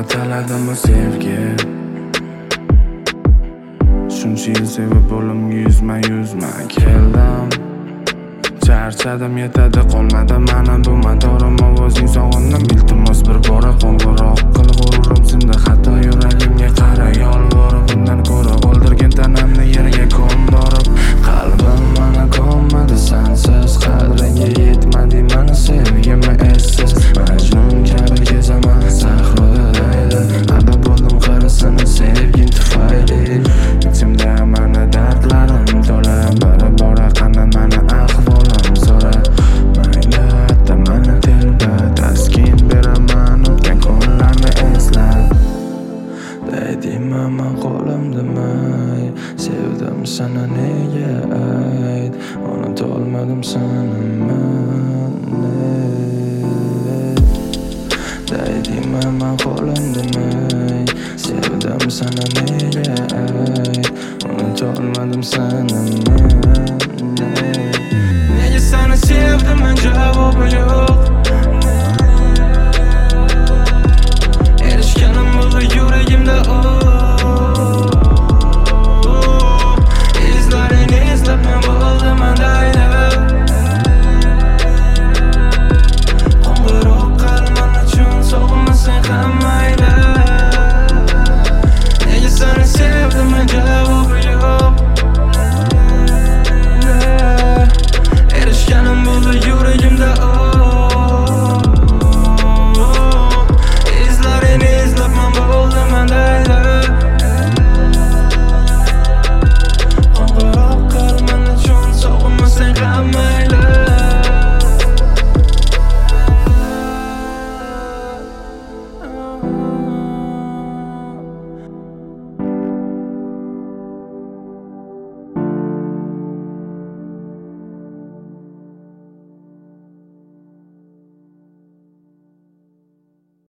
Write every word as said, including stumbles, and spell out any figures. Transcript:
taladimi sevgi? Shuncha yil sevib o'limga yuzma yuzma keldim. Charchadim, yetadi qolmadi mana bu motorim. Ovozing sog'indim, iltimos bir bora qo'ng'iroq qil. G'ururim sindi, hatto yuragimga qara yolvorib. Undan ko'ra o'ldirgin tanamni yerga ko'mdirib. Qalbim mana ko'nmadi sensiz, qadriga yetmadi mani sevgimni essiz. Majnun kabi kezaman sahrada layli, ado bo'ldim qarasini sevging tufayli. Ichimda mana dardlarim to'la, biri bora qani mana ahvolim so'ra. Mayli hatta mani telba, taskin beraman o'tgan kunlarni eslab. Daydimi man qo'limdamay, sevdim sana nega ayt, unutolmadim seni man. Daydimi man qo'limdamay, sevdim sana nega ayt, unutolmadim seni man. Nega seni sevdim men javob